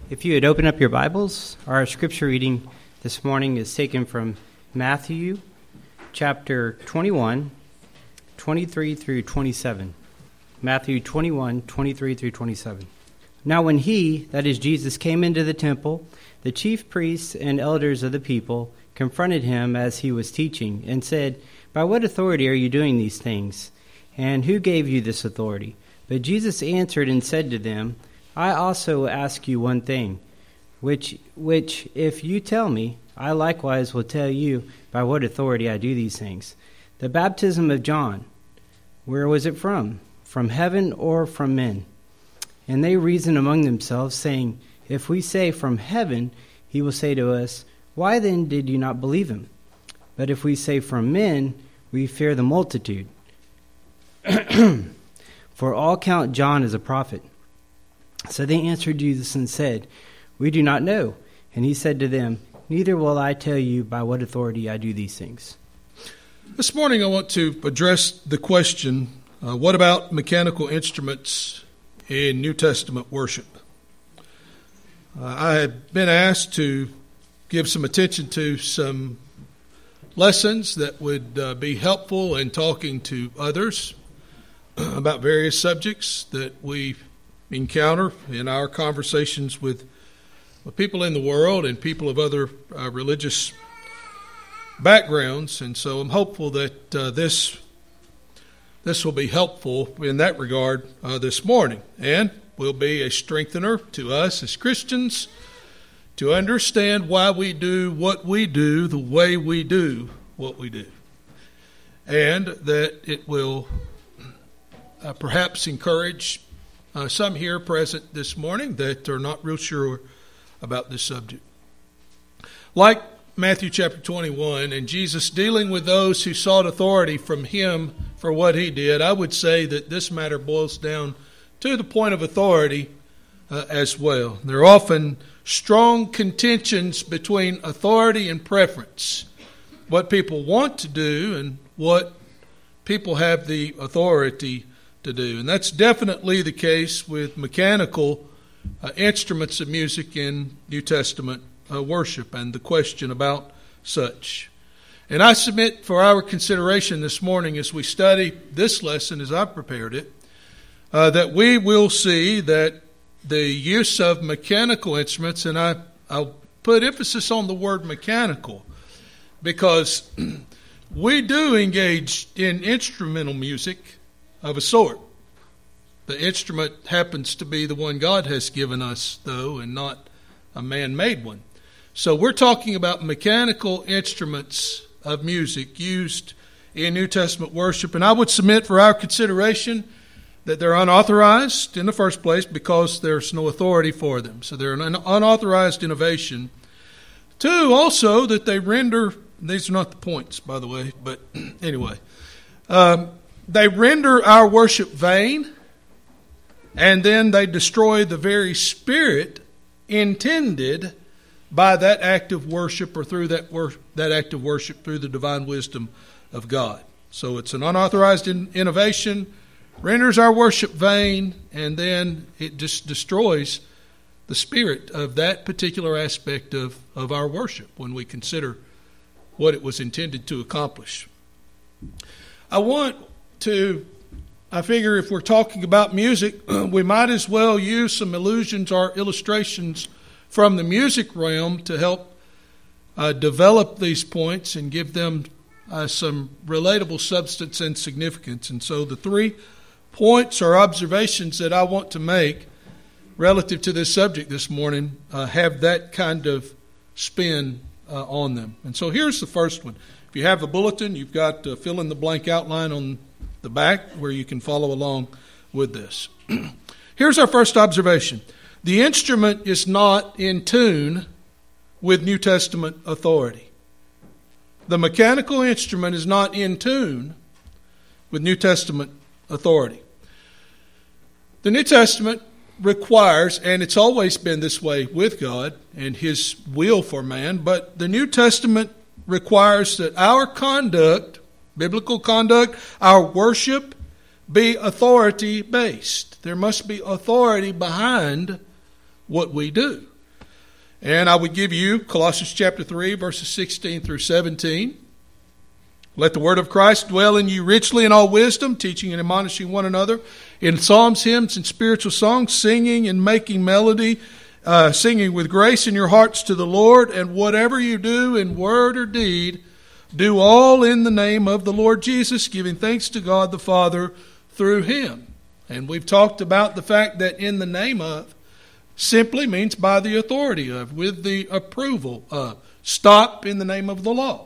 If you would open up your Bibles, our scripture reading this morning is taken from Matthew chapter 21, 23 through 27. Matthew 21, 23 through 27. Now when he, that is Jesus, came into the temple, the chief priests and elders of the people confronted him as he was teaching and said, "By what authority are you doing these things? And who gave you this authority?" But Jesus answered and said to them, "I also ask you one thing, which if you tell me, I likewise will tell you by what authority I do these things. The baptism of John, where was it from? From heaven or from men?" And they reasoned among themselves, saying, "If we say from heaven, he will say to us, why then did you not believe him? But if we say from men, we fear the multitude. For all count John as a prophet." So they answered Jesus and said, "We do not know." And he said to them, "Neither will I tell you by what authority I do these things." This morning I want to address the question, what about mechanical instruments in New Testament worship? I have been asked to give some attention to some lessons that would be helpful in talking to others about various subjects that we encounter in our conversations with people in the world and people of other religious backgrounds. And so I'm hopeful that this will be helpful in that regard this morning, and will be a strengthener to us as Christians to understand why we do what we do the way we do what we do, and that it will perhaps encourage some here present this morning that are not real sure about this subject. Like Matthew chapter 21 and Jesus dealing with those who sought authority from him for what he did, I would say that this matter boils down to the point of authority as well. There are often strong contentions between authority and preference, what people want to do and what people have the authority to do. And that's definitely the case with mechanical instruments of music in New Testament worship and the question about such. And I submit for our consideration this morning as we study this lesson, as I've prepared it, that we will see that the use of mechanical instruments, and I'll put emphasis on the word mechanical, because we do engage in instrumental music of a sort. The instrument happens to be the one God has given us, though, and not a man-made one. So we're talking about mechanical instruments of music used in New Testament worship, and I would submit for our consideration that they're unauthorized in the first place because there's no authority for them. So they're an unauthorized innovation. Two, also that they render, these are not the points, by the way, but anyway, they render our worship vain, and then they destroy the very spirit intended by that act of worship, or through that act of worship through the divine wisdom of God. So it's an unauthorized innovation, renders our worship vain, and then it just destroys the spirit of that particular aspect of our worship when we consider what it was intended to accomplish. I figure if we're talking about music, we might as well use some allusions or illustrations from the music realm to help develop these points and give them some relatable substance and significance. And so the 3 points or observations that I want to make relative to this subject this morning have that kind of spin on them. And so here's the first one. If you have the bulletin, you've got fill in the blank outline on the back where you can follow along with this. Here's our first observation. The instrument is not in tune with New Testament authority. The mechanical instrument is not in tune with New Testament authority. The New Testament requires, and it's always been this way with God and His will for man, but the New Testament requires that our conduct, biblical conduct, our worship, be authority-based. There must be authority behind what we do. And I would give you Colossians chapter 3, verses 16 through 17. Let the word of Christ dwell in you richly in all wisdom, teaching and admonishing one another in psalms, hymns, and spiritual songs, singing and making melody, singing with grace in your hearts to the Lord. And whatever you do in word or deed, do all in the name of the Lord Jesus, giving thanks to God the Father through him. And we've talked about the fact that in the name of simply means by the authority of, with the approval of. Stop in the name of the law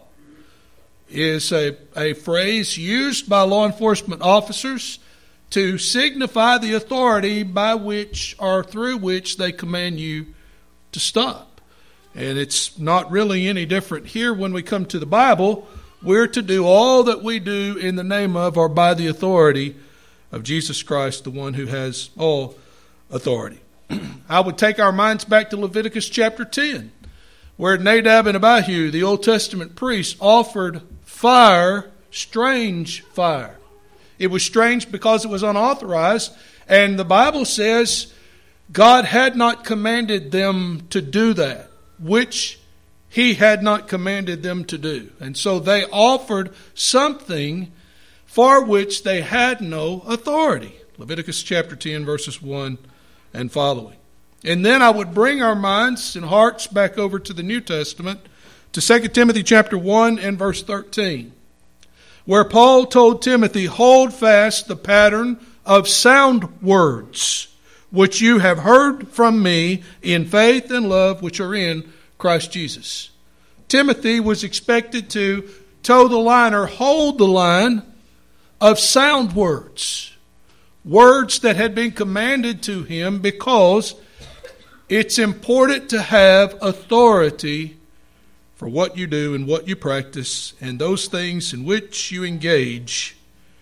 is a phrase used by law enforcement officers to signify the authority by which or through which they command you to stop. And it's not really any different here when we come to the Bible. We're to do all that we do in the name of or by the authority of Jesus Christ, the one who has all authority. I would take our minds back to Leviticus chapter 10, where Nadab and Abihu, the Old Testament priests, offered fire, strange fire. It was strange because it was unauthorized, and the Bible says God had not commanded them to do that, which he had not commanded them to do. And so they offered something for which they had no authority. Leviticus chapter 10, verses 1 and following. And then I would bring our minds and hearts back over to the New Testament, to 2 Timothy chapter 1 and verse 13, where Paul told Timothy, hold fast the pattern of sound words, which you have heard from me in faith and love, which are in Christ Jesus. Timothy was expected to toe the line or hold the line of sound words, words that had been commanded to him because it's important to have authority for what you do and what you practice and those things in which you engage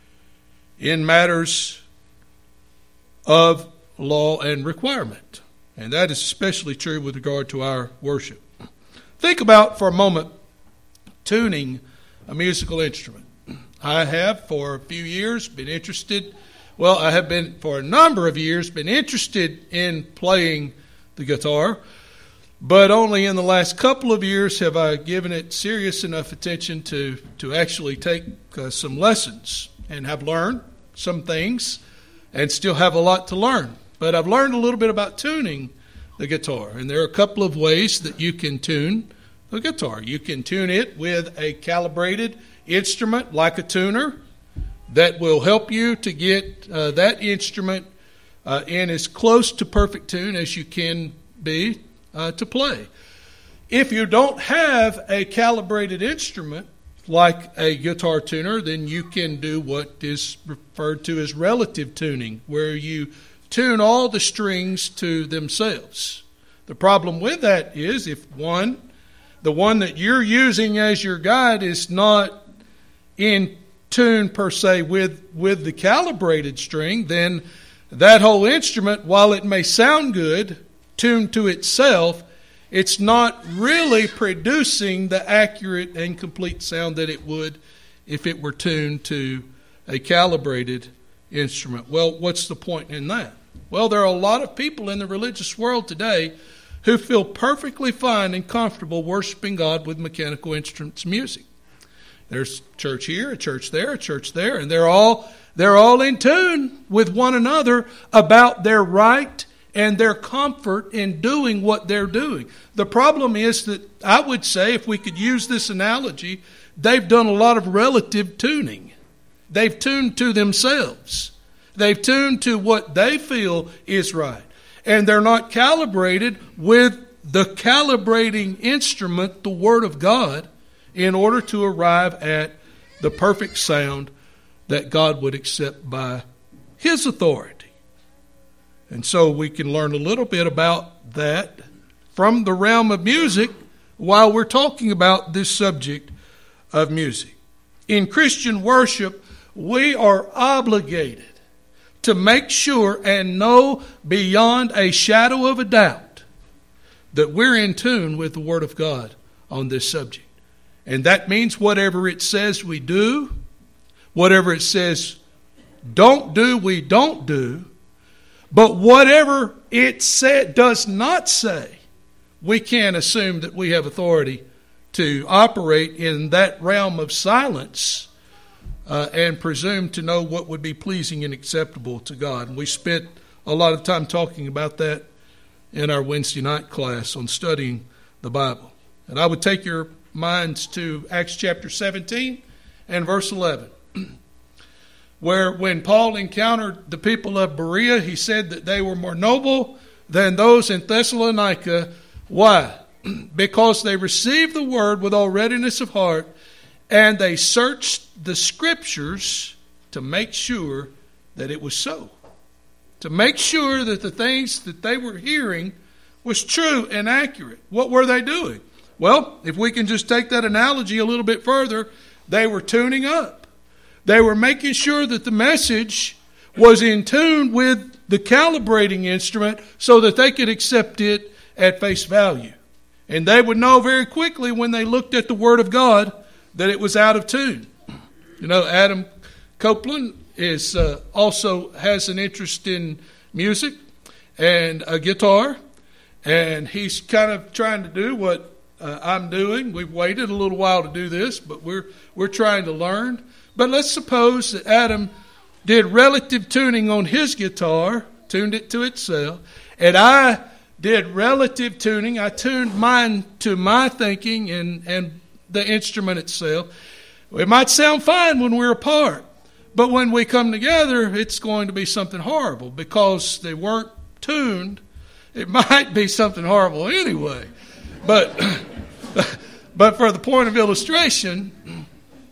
in matters of law and requirement. And that is especially true with regard to our worship. Think about for a moment tuning a musical instrument. I have for a few years been interested, I have been for a number of years been interested in playing the guitar, but only in the last couple of years have I given it serious enough attention to actually take some lessons, and have learned some things and still have a lot to learn. But I've learned a little bit about tuning the guitar, and there are a couple of ways that you can tune the guitar. You can tune it with a calibrated instrument like a tuner that will help you to get that instrument in as close to perfect tune as you can be to play. If you don't have a calibrated instrument like a guitar tuner, then you can do what is referred to as relative tuning, where you tune all the strings to themselves. The problem with that is if the one that you're using as your guide is not in tune per se with the calibrated string, then that whole instrument, while it may sound good, tuned to itself, it's not really producing the accurate and complete sound that it would if it were tuned to a calibrated instrument. Well, what's the point in that? Well, there are a lot of people in the religious world today who feel perfectly fine and comfortable worshiping God with mechanical instruments music. There's a church here, a church there, and they're all in tune with one another about their right and their comfort in doing what they're doing. The problem is that I would say, if we could use this analogy, they've done a lot of relative tuning. They've tuned to themselves. They've tuned to what they feel is right. And they're not calibrated with the calibrating instrument, the Word of God, in order to arrive at the perfect sound that God would accept by His authority. And so we can learn a little bit about that from the realm of music while we're talking about this subject of music. In Christian worship, we are obligated to make sure and know beyond a shadow of a doubt that we're in tune with the Word of God on this subject. And that means whatever it says we do, whatever it says don't do, we don't do. But whatever it does not say, we can't assume that we have authority to operate in that realm of silence and presume to know what would be pleasing and acceptable to God. And we spent a lot of time talking about that in our Wednesday night class on studying the Bible. And I would take your minds to Acts chapter 17 and verse 11, where when Paul encountered the people of Berea, he said that they were more noble than those in Thessalonica. Why? Because they received the word with all readiness of heart, and they searched the Scriptures to make sure that it was so. To make sure that the things that they were hearing was true and accurate. What were they doing? Well, if we can just take that analogy a little bit further, they were tuning up. They were making sure that the message was in tune with the calibrating instrument so that they could accept it at face value. And they would know very quickly when they looked at the Word of God that it was out of tune. You know, Adam Copeland also has an interest in music and a guitar, and he's kind of trying to do what I'm doing. We've waited a little while to do this, but we're trying to learn. But let's suppose that Adam did relative tuning on his guitar, tuned it to itself, and I did relative tuning. I tuned mine to my thinking and the instrument itself. It might sound fine when we're apart, but when we come together, it's going to be something horrible because they weren't tuned. It might be something horrible anyway. But for the point of illustration,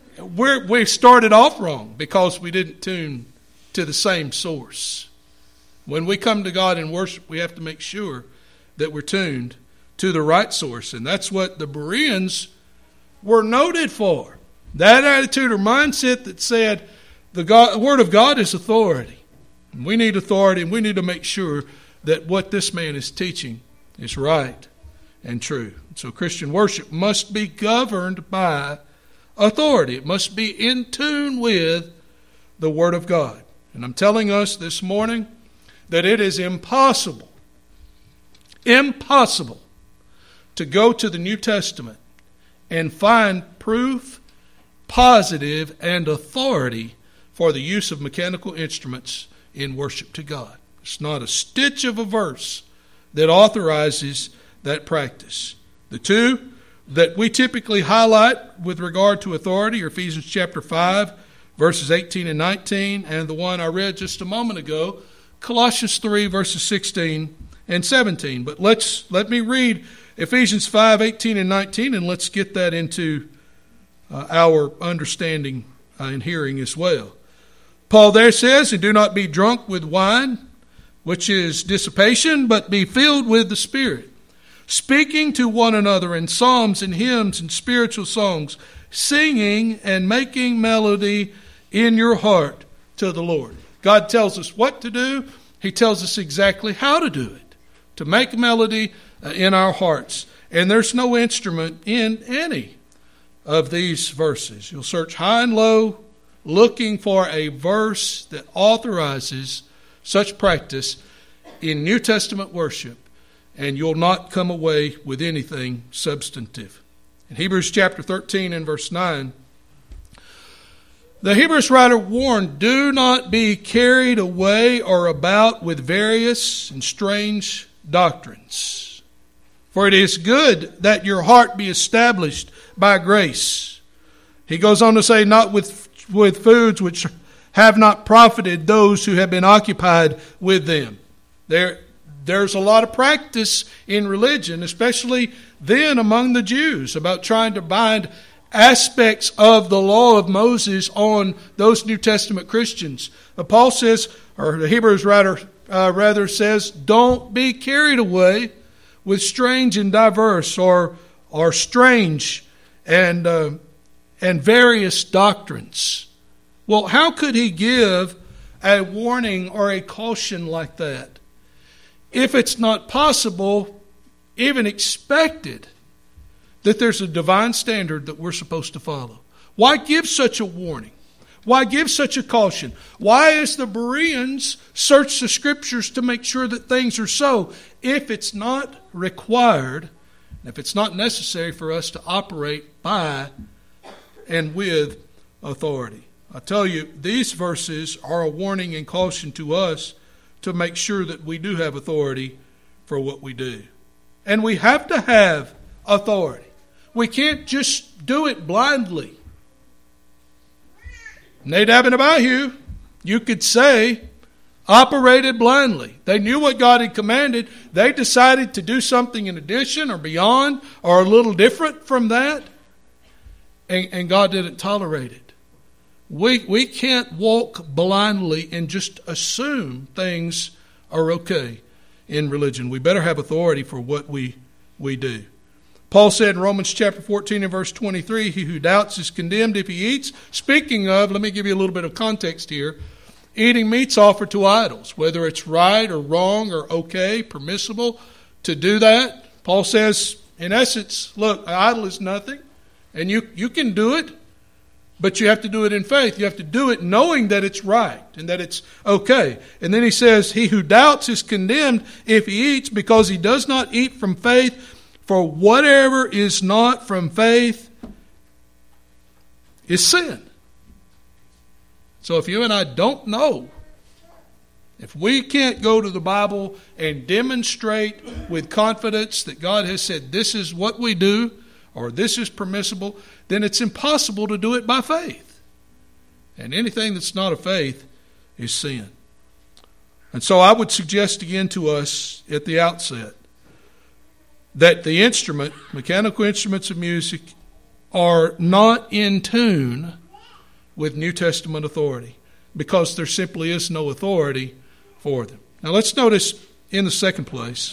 we started off wrong because we didn't tune to the same source. When we come to God in worship, we have to make sure that we're tuned to the right source. And that's what the Bereans were noted for. That attitude or mindset that said the Word of God is authority. And we need authority, and we need to make sure that what this man is teaching is right and true. So Christian worship must be governed by authority. It must be in tune with the Word of God. And I'm telling us this morning that it is impossible to go to the New Testament and find proof, positive, and authority for the use of mechanical instruments in worship to God. It's not a stitch of a verse that authorizes that practice. The two that we typically highlight with regard to authority are Ephesians chapter 5, verses 18 and 19, and the one I read just a moment ago, Colossians 3, verses 16 and 17. But let me read Ephesians 5, 18 and 19, and let's get that into our understanding and hearing as well. Paul there says, "And do not be drunk with wine, which is dissipation, but be filled with the Spirit, speaking to one another in psalms and hymns and spiritual songs, singing and making melody in your heart to the Lord." God tells us what to do. He tells us exactly how to do it, to make melody in our hearts. And there's no instrument in any of these verses. You'll search high and low looking for a verse that authorizes such practice in New Testament worship, and you'll not come away with anything substantive. In Hebrews chapter 13 and verse 9, the Hebrews writer warned, "Do not be carried away or about with various and strange doctrines. For it is good that your heart be established by grace." He goes on to say, "Not with foods which have not profited those who have been occupied with them." There's a lot of practice in religion, especially then among the Jews, about trying to bind aspects of the law of Moses on those New Testament Christians. Paul says, or the Hebrews writer rather says, don't be carried away with strange and diverse or strange and various doctrines. Well, how could he give a warning or a caution like that if it's not possible, even expected, that there's a divine standard that we're supposed to follow? Why give such a warning? Why give such a caution? Why, as the Bereans, search the Scriptures to make sure that things are so, if it's not required if it's not necessary for us to operate by and with authority. I tell you, these verses are a warning and caution to us to make sure that we do have authority for what we do. And we have to have authority. We can't just do it blindly. Nadab and Abihu, you could say, operated blindly. They knew what God had commanded. They decided to do something in addition or beyond or a little different from that. And God didn't tolerate it. We can't walk blindly and just assume things are okay in religion. We better have authority for what we do. Paul said in Romans chapter 14 and verse 23, he who doubts is condemned if he eats. Speaking of, let me give you a little bit of context here. Eating meats offered to idols, whether it's right or wrong or okay, permissible to do that. Paul says, in essence, look, an idol is nothing, and you can do it, but you have to do it in faith. You have to do it knowing that it's right and that it's okay. And then he says, he who doubts is condemned if he eats, because he does not eat from faith. For whatever is not from faith is sin. So if you and I don't know, if we can't go to the Bible and demonstrate with confidence that God has said this is what we do or this is permissible, then it's impossible to do it by faith. And anything that's not of faith is sin. And so I would suggest again to us at the outset that the instrument, mechanical instruments of music, are not in tune with New Testament authority, because there simply is no authority for them. Now let's notice in the second place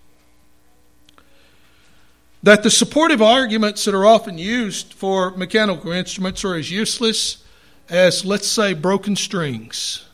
that the supportive arguments that are often used for mechanical instruments are as useless as, let's say, broken strings.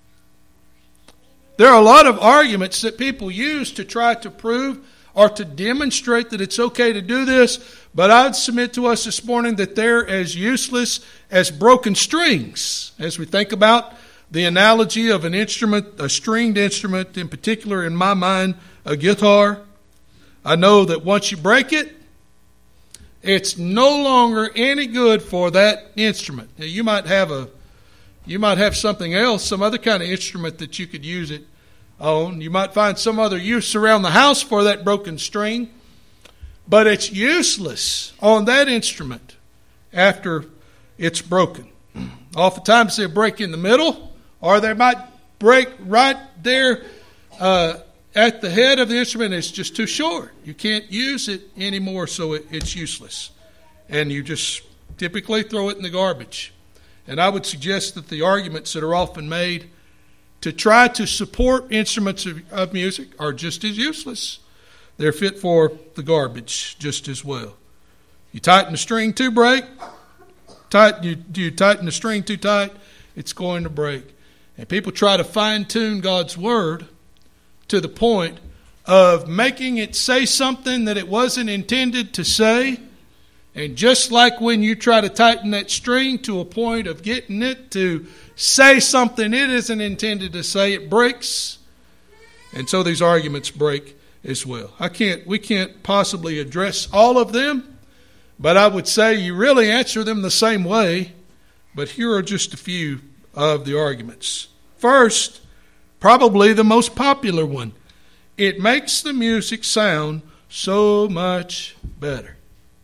There are a lot of arguments that people use to try to prove or to demonstrate that it's okay to do this, but I'd submit to us this morning that they're as useless as broken strings. As we think about the analogy of an instrument, a stringed instrument, in particular in my mind, a guitar, I know that once you break it, it's no longer any good for that instrument. Now, you might have something else, some other kind of instrument that you could use it on. You might find some other use around the house for that broken string, but it's useless on that instrument after it's broken. Oftentimes they'll break in the middle, or they might break right there at the head of the instrument. It's just too short. You can't use it anymore, so it's useless. And you just typically throw it in the garbage. And I would suggest that the arguments that are often made to try to support instruments of music are just as useless. They're fit for the garbage just as well. You tighten the string too break, you tighten the string too tight, it's going to break. And people try to fine-tune God's Word to the point of making it say something that it wasn't intended to say. And just like when you try to tighten that string to a point of getting it to say something it isn't intended to say, it breaks. And so these arguments break as well. We can't possibly address all of them, but I would say you really answer them the same way. But here are just a few of the arguments. First, probably the most popular one. It makes the music sound so much better.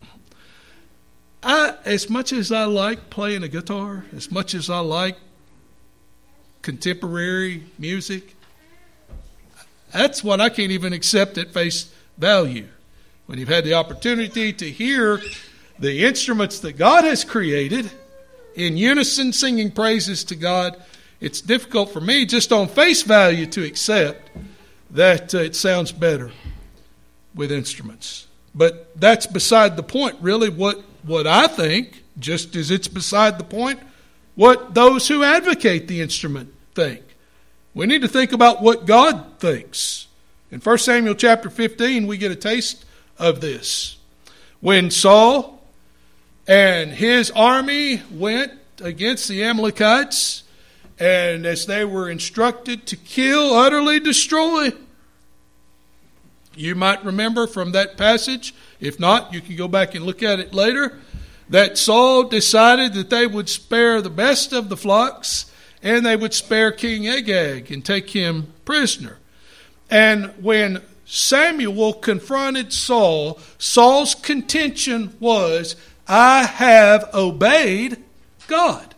As much as I like playing a guitar, as much as I like contemporary music, that's what I can't even accept at face value. When you've had the opportunity to hear the instruments that God has created in unison singing praises to God, it's difficult for me just on face value to accept that it sounds better with instruments. But that's beside the point, really, what I think, just as it's beside the point what those who advocate the instrument think. We need to think about what God thinks. In 1 Samuel chapter 15, we get a taste of this. When Saul and his army went against the Amalekites, and as they were instructed to kill, utterly destroy, You might remember from that passage, if not, you can go back and look at it later, that Saul decided that they would spare the best of the flocks and they would spare King Agag and take him prisoner. And when Samuel confronted Saul, Saul's contention was, I have obeyed God.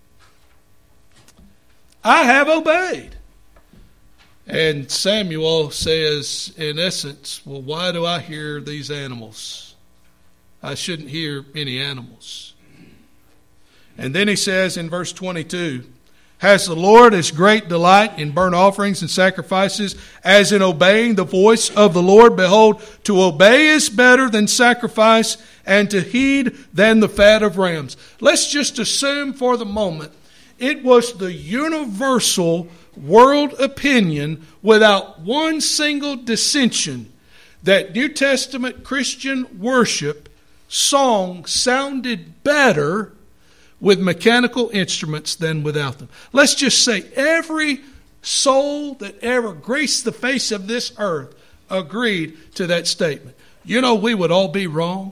I have obeyed. And Samuel says, in essence, well, why do I hear these animals? I shouldn't hear any animals. And then he says in verse 22, has the Lord as great delight in burnt offerings and sacrifices as in obeying the voice of the Lord? Behold, to obey is better than sacrifice, and to heed than the fat of rams. Let's just assume for the moment it was the universal world opinion without one single dissension that New Testament Christian worship song sounded better with mechanical instruments than without them. Let's just say every soul that ever graced the face of this earth agreed to that statement. You know, we would all be wrong.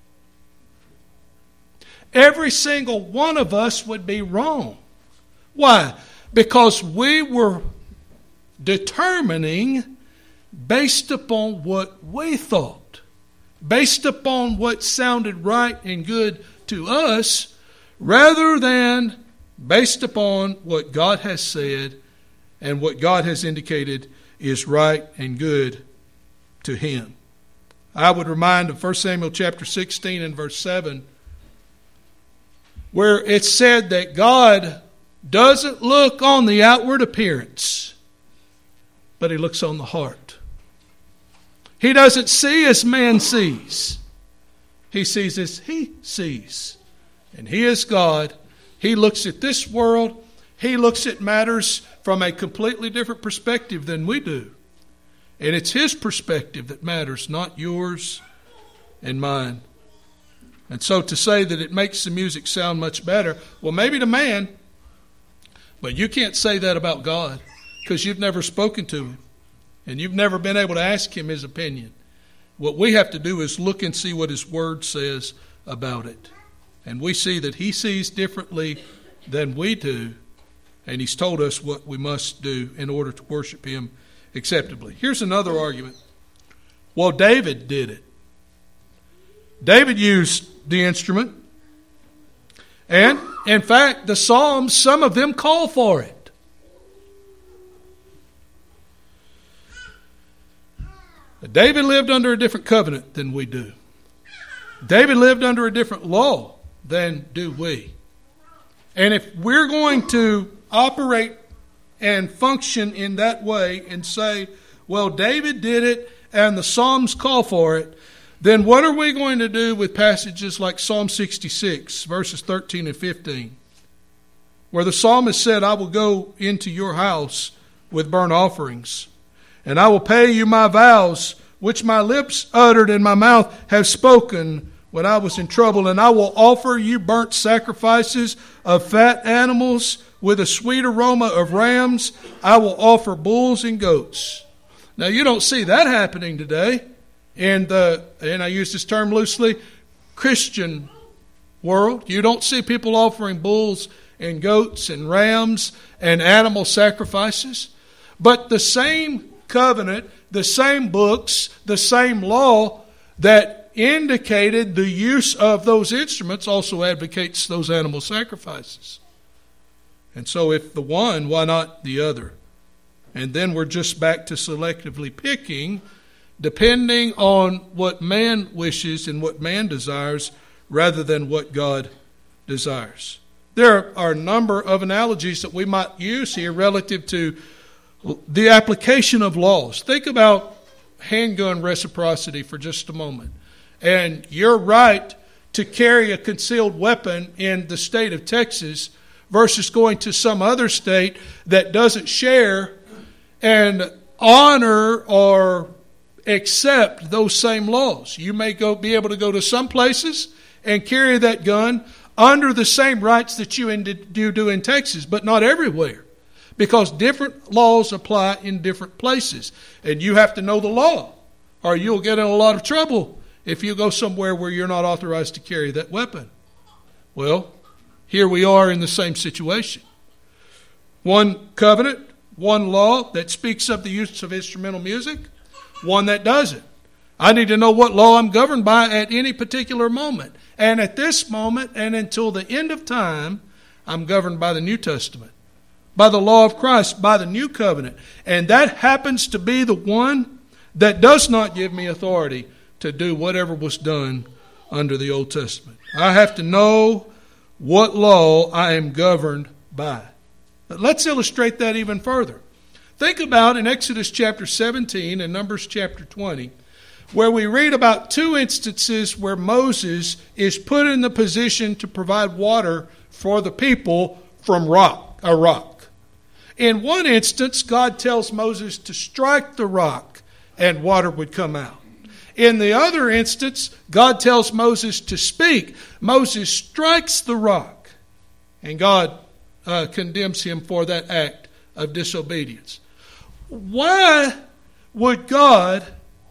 Every single one of us would be wrong. Why? Because we were determining based upon what we thought, based upon what sounded right and good to us, rather than based upon what God has said and what God has indicated is right and good to Him. I would remind of 1 Samuel chapter 16 and verse 7, where it said that God doesn't look on the outward appearance, but He looks on the heart. He doesn't see as man sees. He sees as He sees. And He is God. He looks at this world. He looks at matters from a completely different perspective than we do. And it's His perspective that matters, not yours and mine. And so to say that it makes the music sound much better, well, maybe to man, but you can't say that about God because you've never spoken to Him and you've never been able to ask Him His opinion. What we have to do is look and see what His Word says about it. And we see that He sees differently than we do, and He's told us what we must do in order to worship Him acceptably. Here's another argument. Well, David did it. David used the instrument. And, in fact, the Psalms, some of them call for it. David lived under a different covenant than we do. David lived under a different law than do we. And if we're going to operate and function in that way and say, well, David did it and the Psalms call for it, then what are we going to do with passages like Psalm 66, verses 13 and 15, where the psalmist said, I will go into your house with burnt offerings, and I will pay you my vows, which my lips uttered and my mouth have spoken when I was in trouble, and I will offer you burnt sacrifices of fat animals with a sweet aroma of rams. I will offer bulls and goats. Now, you don't see that happening today. And I use this term loosely, Christian world. You don't see people offering bulls and goats and rams and animal sacrifices. But the same covenant, the same books, the same law that indicated the use of those instruments also advocates those animal sacrifices. And so if the one, why not the other? And then we're just back to selectively picking depending on what man wishes and what man desires rather than what God desires. There are a number of analogies that we might use here relative to the application of laws. Think about handgun reciprocity for just a moment. And your right to carry a concealed weapon in the state of Texas versus going to some other state that doesn't share and honor or accept those same laws. You may be able to go to some places and carry that gun under the same rights that you do in Texas, but not everywhere, because different laws apply in different places, and you have to know the law or you'll get in a lot of trouble if you go somewhere where you're not authorized to carry that weapon. Well, here we are in the same situation. One covenant, one law that speaks of the use of instrumental music, one that doesn't. I need to know what law I'm governed by at any particular moment. And at this moment and until the end of time, I'm governed by the New Testament, by the law of Christ, by the new covenant. And that happens to be the one that does not give me authority to do whatever was done under the Old Testament. I have to know what law I am governed by. But let's illustrate that even further. Think about in Exodus chapter 17 and Numbers chapter 20, where we read about two instances where Moses is put in the position to provide water for the people from a rock. In one instance, God tells Moses to strike the rock and water would come out. In the other instance, God tells Moses to speak. Moses strikes the rock, and God condemns him for that act of disobedience. Why would God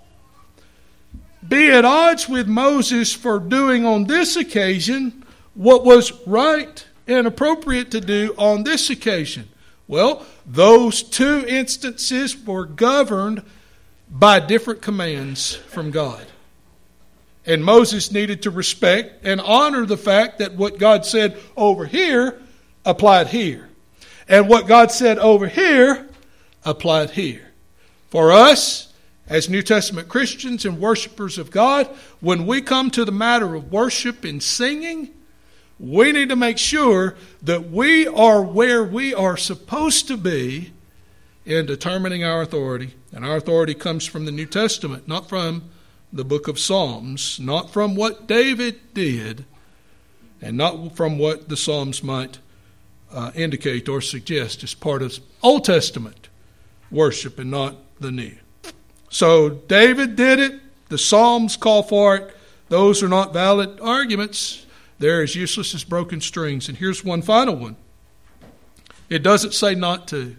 be at odds with Moses for doing on this occasion what was right and appropriate to do on this occasion? Well, those two instances were governed by different commands from God. And Moses needed to respect and honor the fact that what God said over here applied here. And what God said over here applied here. For us, as New Testament Christians and worshipers of God, when we come to the matter of worship and singing, we need to make sure that we are where we are supposed to be in determining our authority. And our authority comes from the New Testament, not from the book of Psalms, not from what David did, and not from what the Psalms might indicate or suggest as part of Old Testament worship and not the New. So David did it. The Psalms call for it. Those are not valid arguments. They're as useless as broken strings. And here's one final one. It doesn't say not to.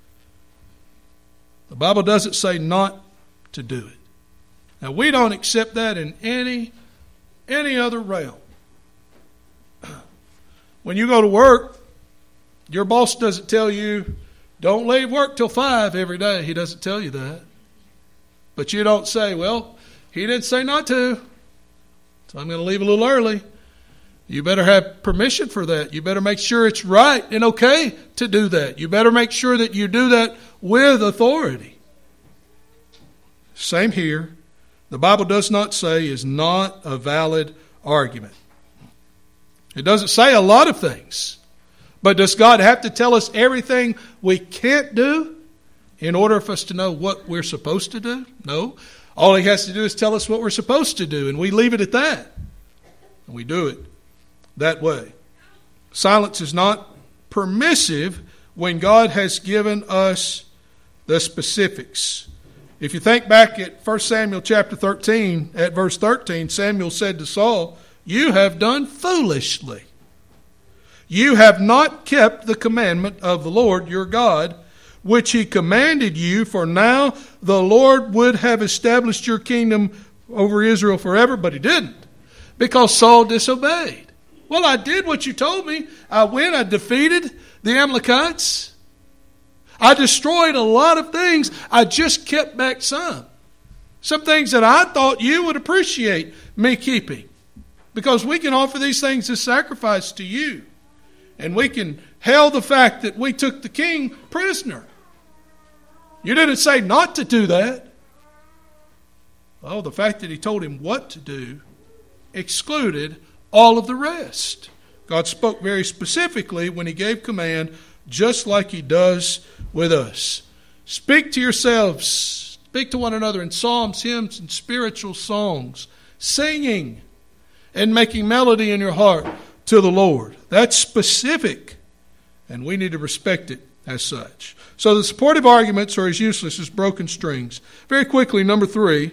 The Bible doesn't say not to do it. Now, we don't accept that in any other realm. When you go to work, your boss doesn't tell you, don't leave work till 5 every day. He doesn't tell you that. But you don't say, well, he didn't say not to, so I'm going to leave a little early. You better have permission for that. You better make sure it's right and okay to do that. You better make sure that you do that with authority. Same here. The Bible does not say is not a valid argument. It doesn't say a lot of things. But does God have to tell us everything we can't do in order for us to know what we're supposed to do? No. All he has to do is tell us what we're supposed to do, and we leave it at that. And we do it that way. Silence is not permissive when God has given us the specifics. If you think back at 1 Samuel chapter 13, at verse 13, Samuel said to Saul, "You have done foolishly. You have not kept the commandment of the Lord your God, which he commanded you, for now the Lord would have established your kingdom over Israel forever," but he didn't, because Saul disobeyed. Well, I did what you told me. I went, I defeated the Amalekites. I destroyed a lot of things. I just kept back some. Some things that I thought you would appreciate me keeping. Because we can offer these things as sacrifice to you. And we can hail the fact that we took the king prisoner. You didn't say not to do that. Well, the fact that he told him what to do excluded all of the rest. God spoke very specifically when he gave command, just like he does with us. Speak to yourselves, speak to one another in psalms, hymns, and spiritual songs, singing and making melody in your heart to the Lord. That's specific, and we need to respect it as such. So the supportive arguments are as useless as broken strings. Very quickly, number 3.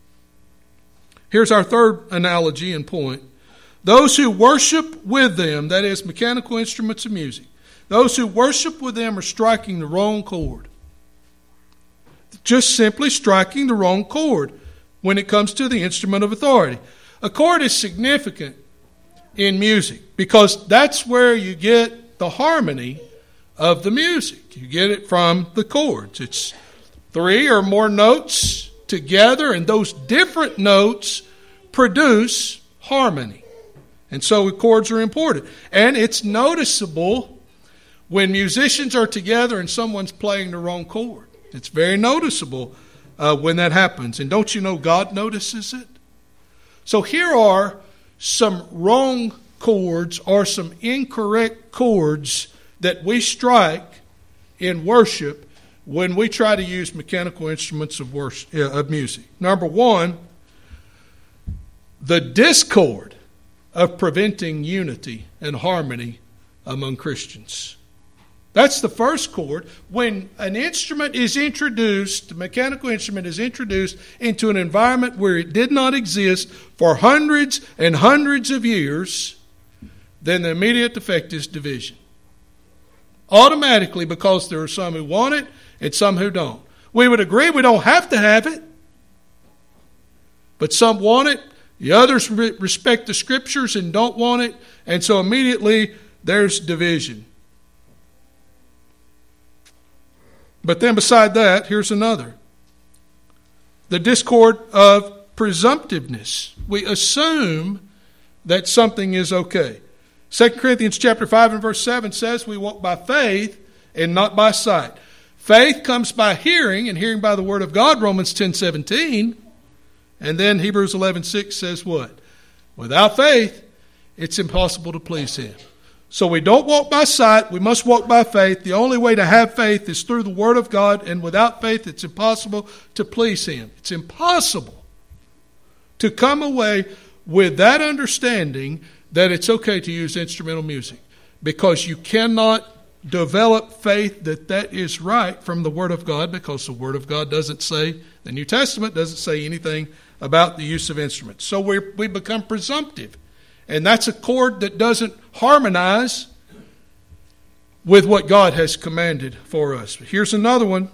Here's our third analogy and point. Those who worship with them, that is, mechanical instruments of music, those who worship with them are striking the wrong chord. Just simply striking the wrong chord. when it comes to the instrument of authority. A chord is significant in music because that's where you get the harmony of the music. You get it from the chords. It's 3 or more notes together, and those different notes produce harmony. And so chords are important. And it's noticeable when musicians are together and someone's playing the wrong chord. It's very noticeable when that happens. And don't you know God notices it? So here are some wrong chords or some incorrect chords that we strike in worship when we try to use mechanical instruments of music. Number 1, the discord of preventing unity and harmony among Christians. That's the first chord. When an instrument is introduced, a mechanical instrument is introduced into an environment where it did not exist for hundreds and hundreds of years, then the immediate effect is division. Automatically, because there are some who want it and some who don't. We would agree we don't have to have it, but some want it. The others respect the Scriptures and don't want it, and so immediately there's division. But then beside that, here's another. The discord of presumptiveness. We assume that something is okay. 2 Corinthians chapter 5 and verse 7 says we walk by faith and not by sight. Faith comes by hearing, and hearing by the word of God, Romans 10:17. And then Hebrews 11:6 says what? Without faith, it's impossible to please Him. So we don't walk by sight, we must walk by faith. The only way to have faith is through the Word of God, and without faith it's impossible to please Him. It's impossible to come away with that understanding that it's okay to use instrumental music, because you cannot develop faith that is right from the Word of God, because the Word of God doesn't say, the New Testament doesn't say anything about the use of instruments. So we become presumptive. And that's a chord that doesn't harmonize with what God has commanded for us. Here's another one.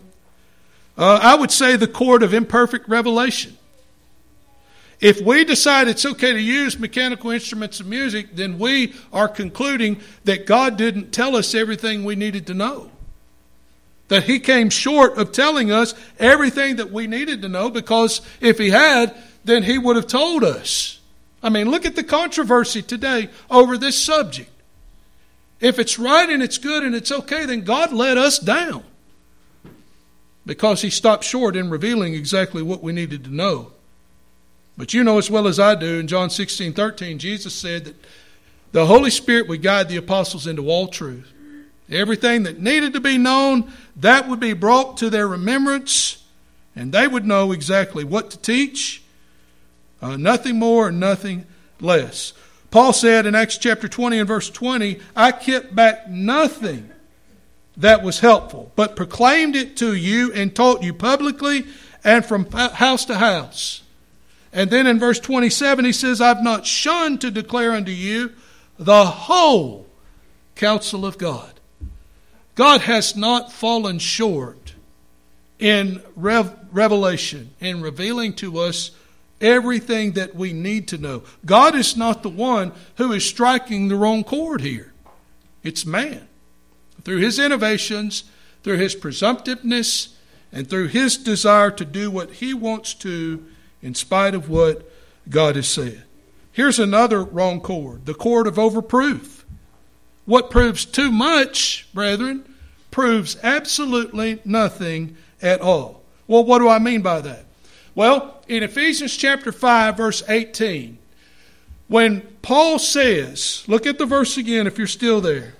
I would say the chord of imperfect revelation. If we decide it's okay to use mechanical instruments of music, then we are concluding that God didn't tell us everything we needed to know. That He came short of telling us everything that we needed to know, because if He had, then He would have told us. I mean, look at the controversy today over this subject. If it's right and it's good and it's okay, then God let us down, because He stopped short in revealing exactly what we needed to know. But you know as well as I do, in John 16:13, Jesus said that the Holy Spirit would guide the apostles into all truth. Everything that needed to be known, that would be brought to their remembrance, and they would know exactly what to teach. Nothing more and nothing less. Paul said in Acts chapter 20 and verse 20, I kept back nothing that was helpful, but proclaimed it to you and taught you publicly and from house to house. And then in verse 27 he says, I've not shunned to declare unto you the whole counsel of God. God has not fallen short in revelation, in revealing to us everything that we need to know. God is not the one who is striking the wrong chord here. It's man. Through his innovations, through his presumptiveness, and through his desire to do what he wants to in spite of what God has said. Here's another wrong chord, the chord of overproof. What proves too much, brethren, proves absolutely nothing at all. Well, what do I mean by that? Well, in Ephesians chapter 5, verse 18, when Paul says, look at the verse again if you're still there.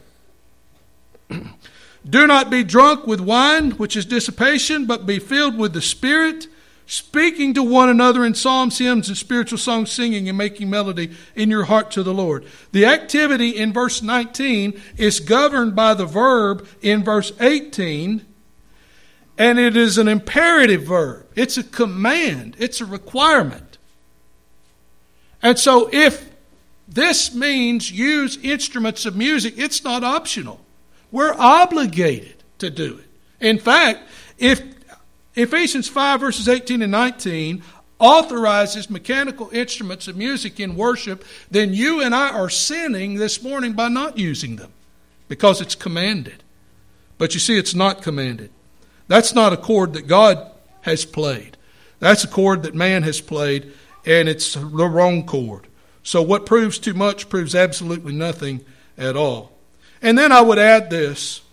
Do not be drunk with wine, which is dissipation, but be filled with the Spirit, speaking to one another in psalms, hymns, and spiritual songs, singing and making melody in your heart to the Lord. The activity in verse 19 is governed by the verb in verse 18, and it is an imperative verb. It's a command. It's a requirement. And so if this means use instruments of music, it's not optional. We're obligated to do it. In fact, if Ephesians 5 verses 18 and 19 authorizes mechanical instruments of music in worship, then you and I are sinning this morning by not using them because it's commanded. But you see, it's not commanded. That's not a chord that God has played. That's a chord that man has played, and it's the wrong chord. So what proves too much proves absolutely nothing at all. And then I would add this.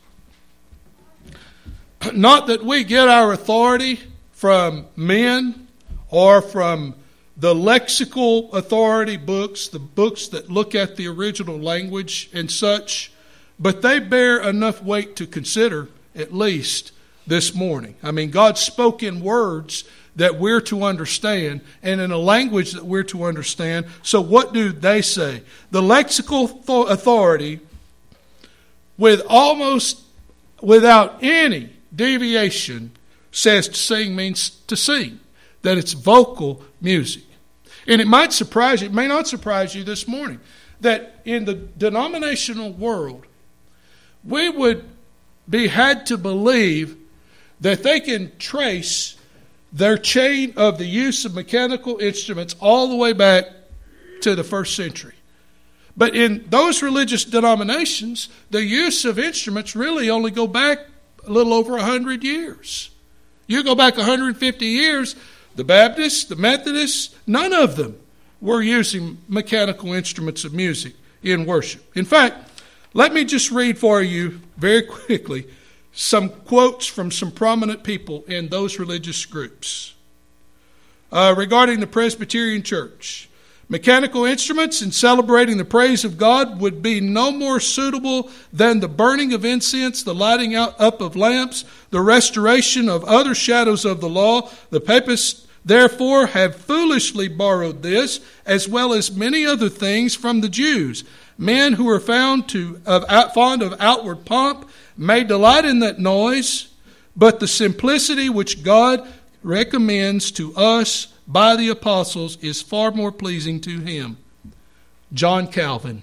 Not that we get our authority from men or from the lexical authority books, the books that look at the original language and such, but they bear enough weight to consider, at least this morning. I mean, God spoke in words that we're to understand and in a language that we're to understand. So what do they say? The lexical authority, with almost without any deviation, says to sing means to sing, that it's vocal music. And it might surprise you, it may not surprise you this morning, that in the denominational world, we would be had to believe that they can trace their chain of the use of mechanical instruments all the way back to the first century. But in those religious denominations, the use of instruments really only go back a little over 100 years. You go back 150 years, the Baptists, the Methodists, none of them were using mechanical instruments of music in worship. In fact, let me just read for you very quickly some quotes from some prominent people in those religious groups. Regarding the Presbyterian Church, mechanical instruments in celebrating the praise of God would be no more suitable than the burning of incense, the lighting up of lamps, the restoration of other shadows of the law. The papists, therefore, have foolishly borrowed this, as well as many other things, from the Jews. Men who are fond of outward pomp may delight in that noise, but the simplicity which God recommends to us by the apostles is far more pleasing to him. John Calvin.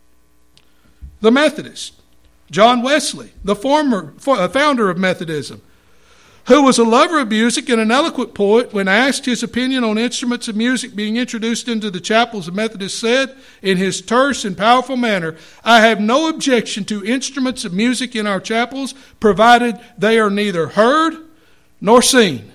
The Methodist, John Wesley, the founder of Methodism, who was a lover of music and an eloquent poet, when asked his opinion on instruments of music being introduced into the chapels of Methodists, said in his terse and powerful manner, "I have no objection to instruments of music in our chapels, provided they are neither heard nor seen."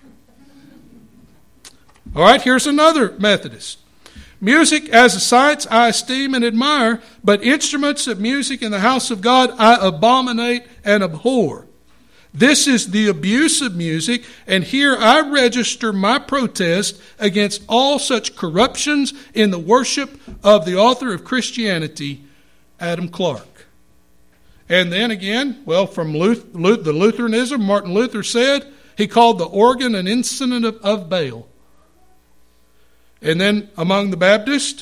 All right, here's another Methodist. "Music as a science I esteem and admire, but instruments of music in the house of God I abominate and abhor. This is the abuse of music, and here I register my protest against all such corruptions in the worship of the author of Christianity, Adam Clarke." And then again, from the Lutheranism, Martin Luther said he called the organ an instrument of Baal. And then among the Baptists,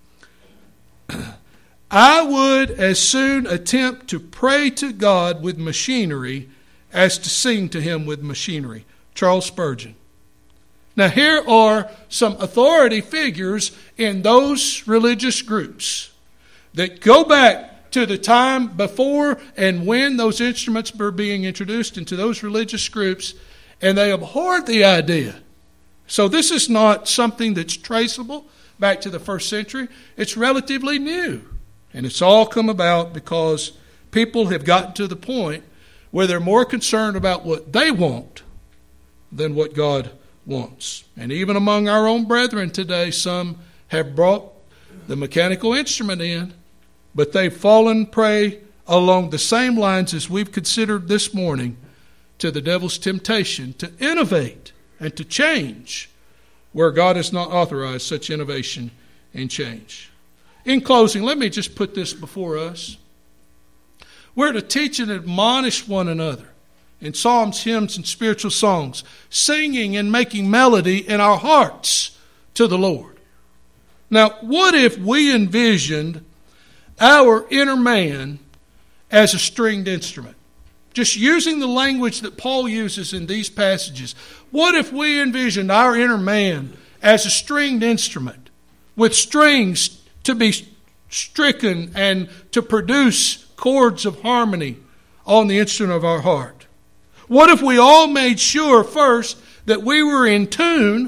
"I would as soon attempt to pray to God with machinery as to sing to him with machinery." Charles Spurgeon. Now here are some authority figures in those religious groups that go back to the time before and when those instruments were being introduced into those religious groups, and they abhorred the idea. So this is not something that's traceable back to the first century. It's relatively new. And it's all come about because people have gotten to the point where they're more concerned about what they want than what God wants. And even among our own brethren today, some have brought the mechanical instrument in, but they've fallen prey along the same lines as we've considered this morning to the devil's temptation to innovate and to change where God has not authorized such innovation and change. In closing, let me just put this before us. We're to teach and admonish one another in psalms, hymns, and spiritual songs, singing and making melody in our hearts to the Lord. Now, what if we envisioned our inner man as a stringed instrument? Just using the language that Paul uses in these passages. What if we envisioned our inner man as a stringed instrument with strings to be stricken and to produce chords of harmony on the instrument of our heart? What if we all made sure first that we were in tune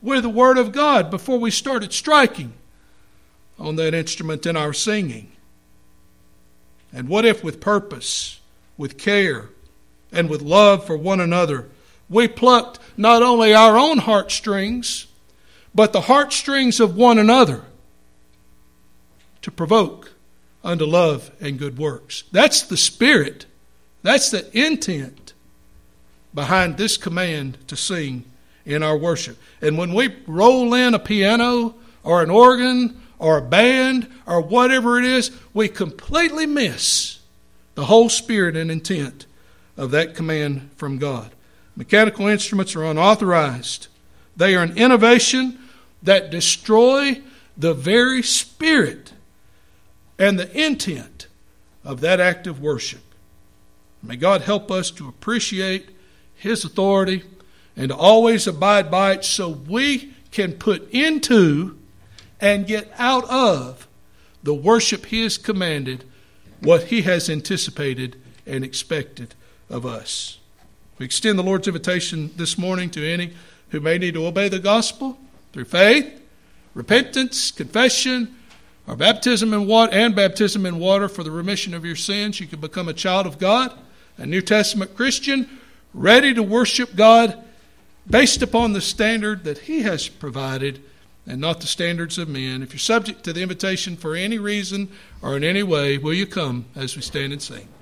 with the Word of God before we started striking on that instrument in our singing? And what if with purpose, with care, and with love for one another, we plucked not only our own heartstrings, but the heartstrings of one another to provoke unto love and good works? That's the spirit. That's the intent behind this command to sing in our worship. And when we roll in a piano or an organ or a band or whatever it is, we completely miss the whole spirit and intent of that command from God. Mechanical instruments are unauthorized. They are an innovation that destroy the very spirit and the intent of that act of worship. May God help us to appreciate His authority and to always abide by it so we can put into and get out of the worship He has commanded, what He has anticipated and expected of us. We extend the Lord's invitation this morning to any who may need to obey the gospel through faith, repentance, confession, or baptism in water for the remission of your sins. You can become a child of God, a New Testament Christian, ready to worship God based upon the standard that He has provided and not the standards of men. If you're subject to the invitation for any reason or in any way, will you come as we stand and sing?